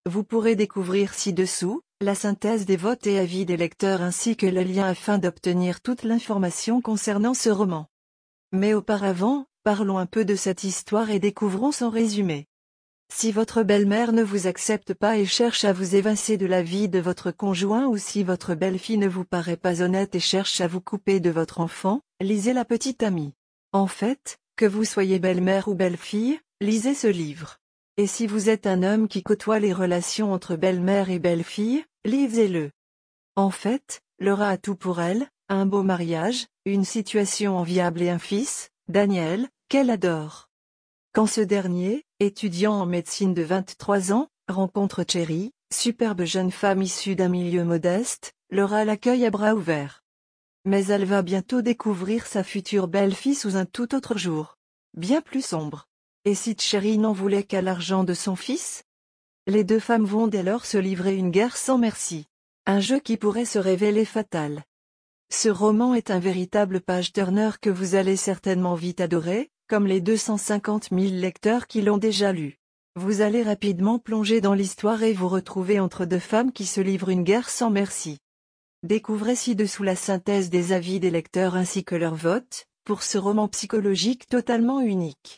Vous pourrez découvrir ci-dessous la synthèse des votes et avis des lecteurs ainsi que le lien afin d'obtenir toute l'information concernant ce roman. Mais auparavant, parlons un peu de cette histoire et découvrons son résumé. Si votre belle-mère ne vous accepte pas et cherche à vous évincer de la vie de votre conjoint ou si votre belle-fille ne vous paraît pas honnête et cherche à vous couper de votre enfant, lisez La Petite Amie. En fait, que vous soyez belle-mère ou belle-fille, lisez ce livre. Et si vous êtes un homme qui côtoie les relations entre belle-mère et belle-fille, lisez-le. En fait, Laura a tout pour elle, un beau mariage, une situation enviable et un fils, Daniel, qu'elle adore. Quand ce dernier, étudiant en médecine de 23 ans, rencontre Cherry, superbe jeune femme issue d'un milieu modeste, Laura l'accueille à bras ouverts. Mais elle va bientôt découvrir sa future belle-fille sous un tout autre jour. Bien plus sombre. Et si Cherry n'en voulait qu'à l'argent de son fils? Les deux femmes vont dès lors se livrer une guerre sans merci. Un jeu qui pourrait se révéler fatal. Ce roman est un véritable page-turner que vous allez certainement vite adorer, comme les 250 000 lecteurs qui l'ont déjà lu. Vous allez rapidement plonger dans l'histoire et vous retrouver entre deux femmes qui se livrent une guerre sans merci. Découvrez ci-dessous la synthèse des avis des lecteurs ainsi que leur vote, pour ce roman psychologique totalement unique.